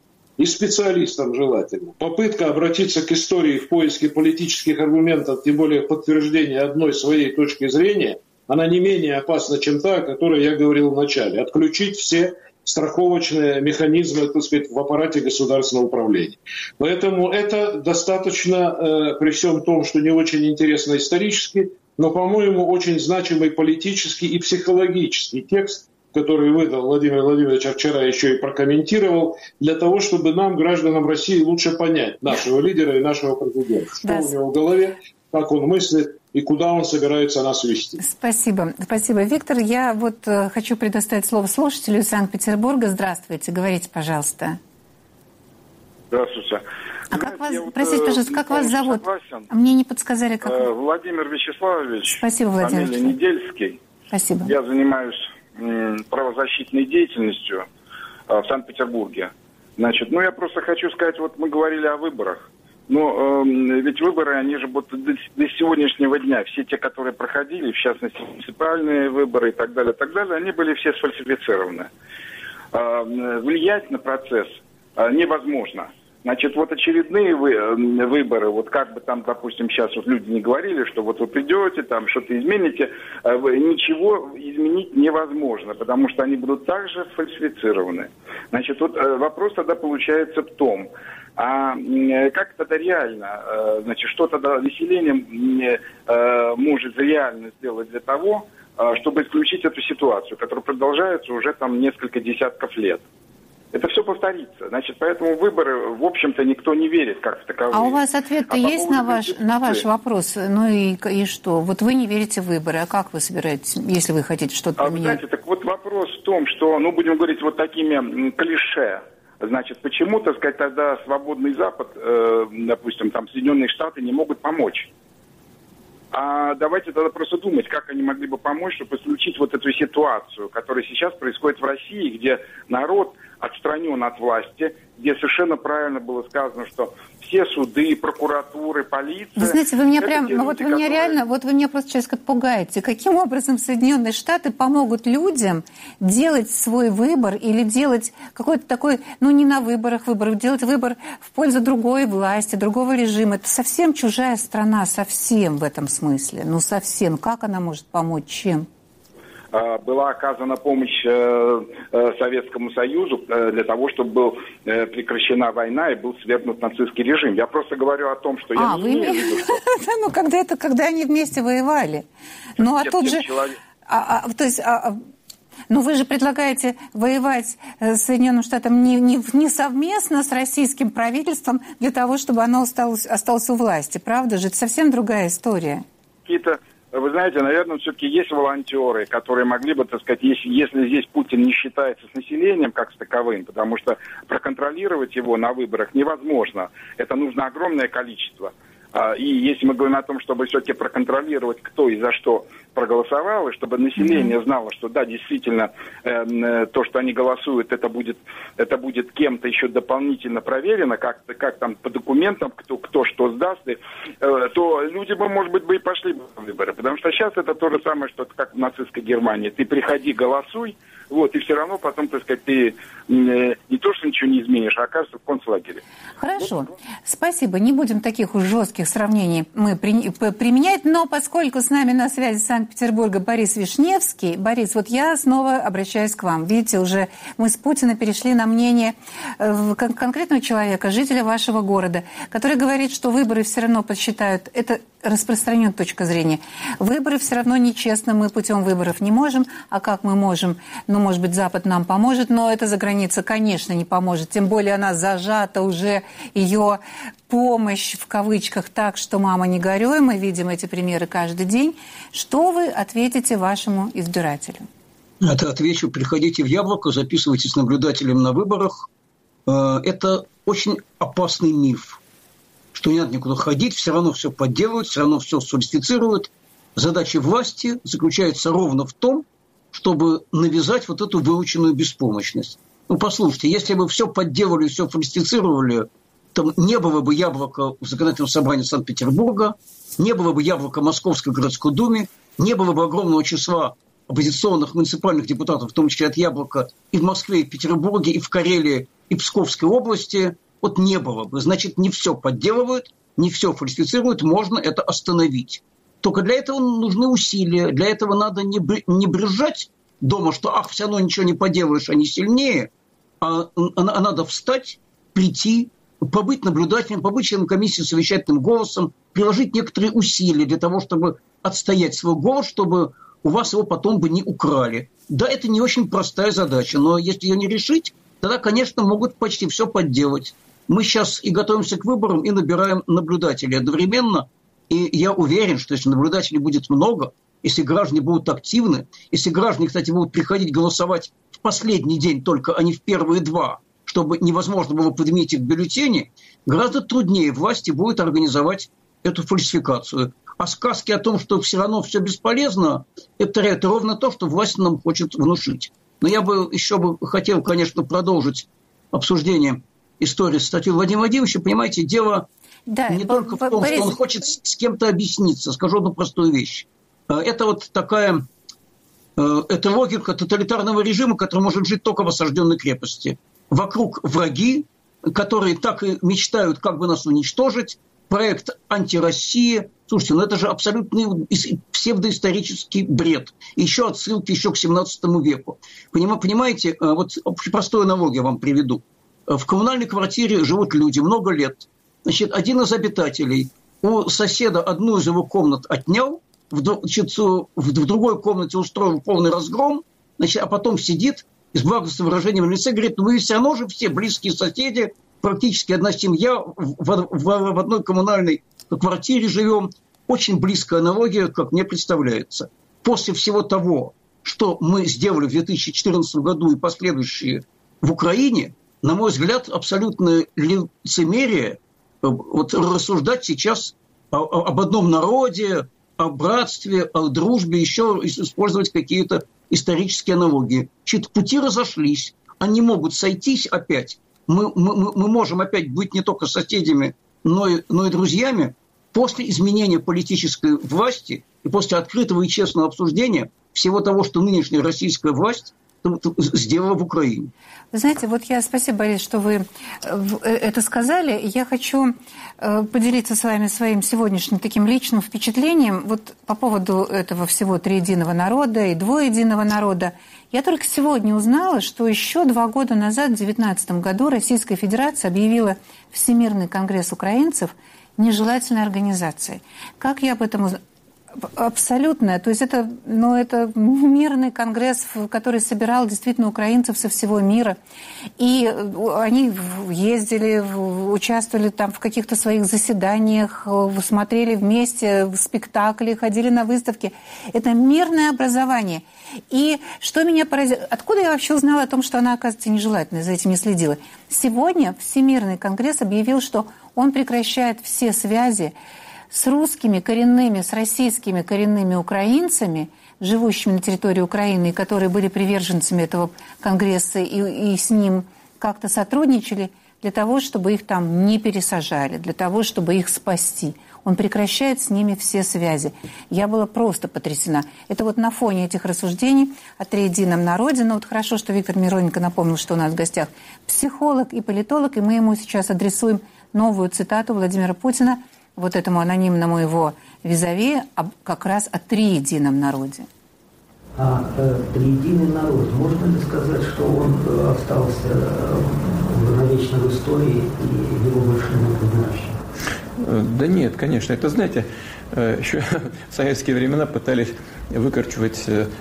И специалистам желательно. Попытка обратиться к истории в поиске политических аргументов, тем более подтверждения одной своей точки зрения, она не менее опасна, чем та, о которой я говорил в начале. Отключить все страховочные механизмы, так сказать, в аппарате государственного управления. Поэтому это достаточно, при всем том, что не очень интересно исторически, но, по-моему, очень значимый политический и психологический текст, который выдал Владимир Владимирович, а вчера еще и прокомментировал, для того, чтобы нам, гражданам России, лучше понять нашего лидера и нашего президента. Что у него в голове, как он мыслит и куда он собирается нас вести. Спасибо. Спасибо, Виктор. Я хочу предоставить слово слушателю из Санкт-Петербурга. Здравствуйте. Говорите, пожалуйста. Здравствуйте. Простите, пожалуйста, как вас зовут? Мне не подсказали, как... Владимир Вячеславович. Спасибо, Владимир. Фамилия Недельский. Спасибо. Я занимаюсь правозащитной деятельностью в Санкт-Петербурге. Я просто хочу сказать, мы говорили о выборах. Но ведь выборы, они же до сегодняшнего дня, все те, которые проходили, в частности, муниципальные выборы и так далее, они были все сфальсифицированы. Влиять на процесс невозможно. Очередные выборы, как бы там, допустим, сейчас люди не говорили, что вы придете, что-то измените, ничего изменить невозможно, потому что они будут также сфальсифицированы. Вопрос тогда получается в том, а как тогда реально, что тогда население может реально сделать для того, чтобы исключить эту ситуацию, которая продолжается уже несколько десятков лет. Это все повторится. Значит, поэтому выборы, в общем-то, никто не верит как в таковые. А у вас ответ-то есть на ваш вопрос? Ну и что? Вот вы не верите в выборы, а как вы собираетесь, если вы хотите что-то поменять? Знаете, так вот вопрос в том, что, будем говорить вот такими клише. Значит, почему, так сказать, тогда свободный Запад, допустим, там Соединенные Штаты не могут помочь? А давайте тогда просто думать, как они могли бы помочь, чтобы исключить вот эту ситуацию, которая сейчас происходит в России, где народ отстранен от власти, где совершенно правильно было сказано, что все суды, прокуратуры, полиция... Вы знаете, вы меня прям, вы меня просто сейчас как пугаете. Каким образом Соединенные Штаты помогут людям делать свой выбор или делать какой-то такой, не на выборах, делать выбор в пользу другой власти, другого режима? Это совсем чужая страна, совсем в этом смысле. Совсем. Как она может помочь? Чем? Была оказана помощь Советскому Союзу для того, чтобы была прекращена война и был свергнут нацистский режим. Я просто говорю о том, что я не имею в виду, что... когда они вместе воевали. Вы же предлагаете воевать с Соединенным Штатом не совместно с российским правительством для того, чтобы оно осталось у власти. Правда же? Это совсем другая история. Вы знаете, наверное, все-таки есть волонтеры, которые могли бы, так сказать, если здесь Путин не считается с населением как с таковым, потому что проконтролировать его на выборах невозможно. Это нужно огромное количество. И если мы говорим о том, чтобы все-таки проконтролировать, кто и за что проголосовал, и чтобы население знало, что да, действительно, то, что они голосуют, это будет кем-то еще дополнительно проверено, как там по документам, кто что сдаст, то люди бы, может быть, и пошли бы на выборы. Потому что сейчас это то же самое, что как в нацистской Германии. Ты приходи, голосуй, и все равно потом, так сказать, ты не то, что ничего не изменишь, а окажешься в концлагере. Хорошо. Спасибо. Не будем таких уж жестких сравнений мы применять, но поскольку с нами на связи с Санкт-Петербурга Борис Вишневский. Борис, я снова обращаюсь к вам. Видите, уже мы с Путина перешли на мнение конкретного человека, жителя вашего города, который говорит, что выборы все равно подсчитают. Это распространенная точка зрения. Выборы все равно нечестно, мы путем выборов не можем. А как мы можем? Может быть, Запад нам поможет, но это за граница, конечно, не поможет. Тем более она зажата уже, ее помощь в кавычках так, что мама не горюй. Мы видим эти примеры каждый день. Что вы ответите вашему избирателю? Это отвечу: приходите в Яблоко, записывайтесь наблюдателем на выборах. Это очень опасный миф, что не надо никуда ходить, все равно все подделывают, все равно все сфальсифицируют. Задача власти заключается ровно в том, чтобы навязать вот эту выученную беспомощность. Послушайте, если бы все подделывали, все фальсифицировали, то не было бы Яблока в законодательном собрании Санкт-Петербурга, не было бы Яблока в Московской городской думе, не было бы огромного числа оппозиционных муниципальных депутатов, в том числе от Яблока, и в Москве, и в Петербурге, и в Карелии, и в Псковской области. Не было бы. Значит, не все подделывают, не все фальсифицируют, можно это остановить. Только для этого нужны усилия, для этого надо не брюзжать дома, что все равно ничего не поделаешь, они сильнее, а надо встать, прийти, побыть наблюдателем, побыть членом комиссии с совещательным голосом, приложить некоторые усилия для того, чтобы отстоять свой голос, чтобы у вас его потом бы не украли. Да, это не очень простая задача, но если ее не решить, тогда, конечно, могут почти все подделать. Мы сейчас и готовимся к выборам, и набираем наблюдателей одновременно. И я уверен, что если наблюдателей будет много, если граждане будут активны, если граждане, кстати, будут приходить голосовать в последний день только, а не в первые два, чтобы невозможно было подменить их бюллетени, гораздо труднее власти будет организовать эту фальсификацию. А сказки о том, что все равно все бесполезно, это ровно то, что власть нам хочет внушить. Но я бы еще хотел, конечно, продолжить обсуждение истории статьи Владимира Владимировича. Понимаете, дело не только в том, что он хочет с кем-то объясниться. Скажу одну простую вещь. Это такая... Это логика тоталитарного режима, который может жить только в осажденной крепости. Вокруг враги, которые так и мечтают, как бы нас уничтожить. Проект антироссии. Слушайте, это же абсолютный псевдоисторический бред. Еще отсылки еще к 17 веку. Понимаете, очень простую аналогию вам приведу. В коммунальной квартире живут люди много лет. Значит, один из обитателей у соседа одну из его комнат отнял, в другой комнате устроил полный разгром, а потом сидит, с благостным выражением на лице, говорит, вы все равно же все близкие соседи, практически одна семья, в одной коммунальной квартире живем. Очень близкая аналогия, как мне представляется. После всего того, что мы сделали в 2014 году и последующие в Украине, на мой взгляд, абсолютное лицемерие вот рассуждать сейчас об одном народе, о братстве, о дружбе, еще использовать какие-то исторические аналогии. Чьи-то пути разошлись, они могут сойтись опять. Мы можем опять быть не только соседями, но и друзьями после изменения политической власти и после открытого и честного обсуждения всего того, что нынешняя российская власть сделала в Украине. Вы знаете, вот спасибо, Борис, что вы это сказали. Я хочу поделиться с вами своим сегодняшним таким личным впечатлением вот по поводу этого всего триединого народа и двуединого народа. Я только сегодня узнала, что еще 2 года назад, в 2019 году, Российская Федерация объявила Всемирный конгресс украинцев нежелательной организацией. Как я об этом узнала? Абсолютно. То есть это мирный конгресс, который собирал действительно украинцев со всего мира. И они ездили, участвовали там в каких-то своих заседаниях, смотрели вместе спектакли, ходили на выставки. Это мирное образование. И что меня поразило... Откуда я вообще узнала о том, что она, оказывается, нежелательной, за этим не следила? Сегодня Всемирный конгресс объявил, что он прекращает все связи с русскими коренными, с российскими коренными украинцами, живущими на территории Украины, которые были приверженцами этого конгресса и с ним как-то сотрудничали, для того, чтобы их там не пересажали, для того, чтобы их спасти. Он прекращает с ними все связи. Я была просто потрясена. Это вот на фоне этих рассуждений о триедином народе. Но вот хорошо, что Виктор Мироненко напомнил, что у нас в гостях психолог и политолог, и мы ему сейчас адресуем новую цитату Владимира Путина, вот этому анонимному его визави, как раз о триедином народе. А триединый народ, можно ли сказать, что он остался навечно в истории и его больше не будет? Да нет, конечно. Это, знаете, еще в советские времена пытались выкорчевать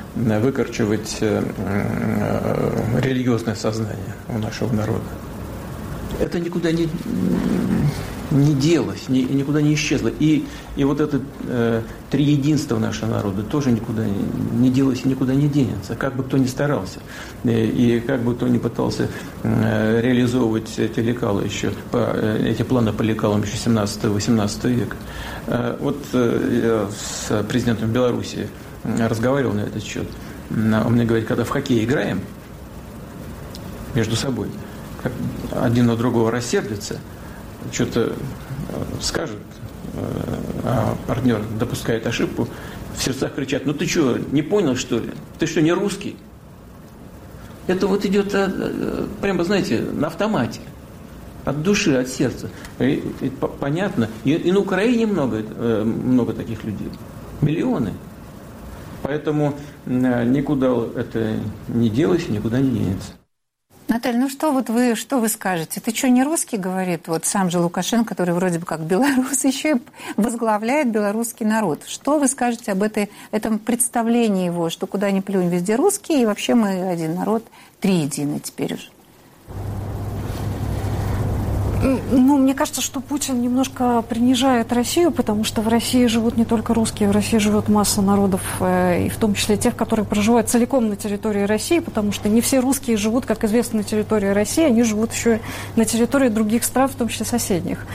религиозное сознание у нашего народа. Это никуда не делось, никуда не исчезло. И вот это триединство нашего народа тоже никуда не делось и никуда не денется, как бы кто ни старался. И как бы кто ни пытался реализовывать эти лекала еще, эти планы по лекалам еще 17-18 века. Вот я с президентом Беларуси разговаривал на этот счет. Он мне говорит, когда в хоккей играем между собой, один на другого рассердится, что-то скажет, а партнер допускает ошибку, в сердцах кричат: ну ты что, не понял, что ли? Ты что, не русский? Это вот идет прямо, знаете, на автомате, от души, от сердца. И понятно. И на Украине много таких людей. Миллионы. Поэтому никуда это не делось, никуда не денется. Наталья, ну что вы скажете? Ты что, не русский, говорит вот сам же Лукашенко, который вроде бы как белорус, еще и возглавляет белорусский народ. Что вы скажете об этом представлении его, что куда ни плюнь, везде русские, и вообще мы один народ, триединый теперь уже? Ну, мне кажется, что Путин немножко принижает Россию, потому что в России живут не только русские, в России живет масса народов, и в том числе тех, которые проживают целиком на территории России, потому что не все русские живут, как известно, на территории России, они живут еще на территории других стран, в том числе соседних.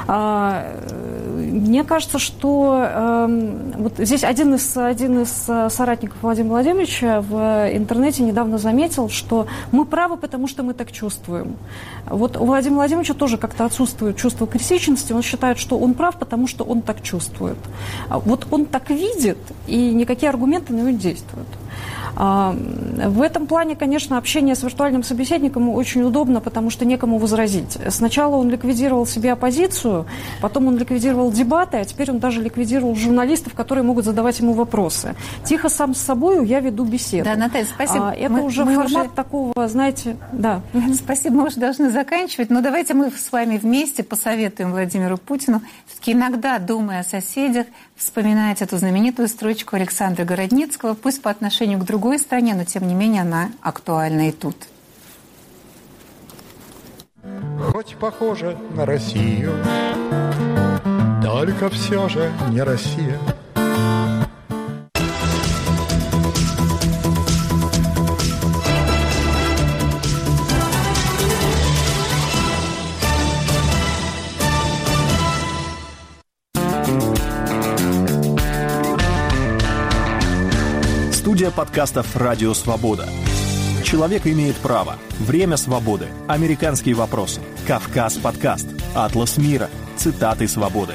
Мне кажется, что вот здесь один из соратников Владимира Владимировича в интернете недавно заметил, что мы правы, потому что мы так чувствуем. Вот у Владимира Владимировича тоже как-то отсутствует чувство критичности, он считает, что он прав, потому что он так чувствует. Вот он так видит, и никакие аргументы на него не действуют. В этом плане, конечно, общение с виртуальным собеседником очень удобно, потому что некому возразить. Сначала он ликвидировал себе оппозицию, потом он ликвидировал дебаты, а теперь он даже ликвидировал журналистов, которые могут задавать ему вопросы. Тихо сам с собой я веду беседу. Да, Наталья, спасибо. Это уже формат такого, знаете, да. Спасибо, мы уже должны заканчивать, но давайте мы с вами вместе посоветуем Владимиру Путину все-таки иногда, думая о соседях, вспоминать эту знаменитую строчку Александра Городницкого: пусть по отношению отношению к другой стране, но тем не менее она актуальна и тут. Хоть похоже на Россию, только все же не Россия. Студия подкастов «Радио Свобода». «Человек имеет право», «Время свободы», «Американские вопросы», «Кавказ подкаст», «Атлас мира», «Цитаты свободы».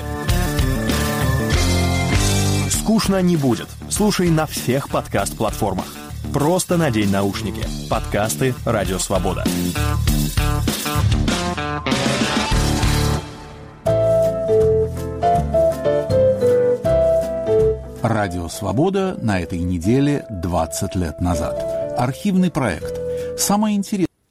Скучно не будет. Слушай на всех подкаст-платформах. Просто надень наушники. Подкасты «Радио Свобода». Радио «Свобода» на этой неделе 20 лет назад. Архивный проект. Самое интересное.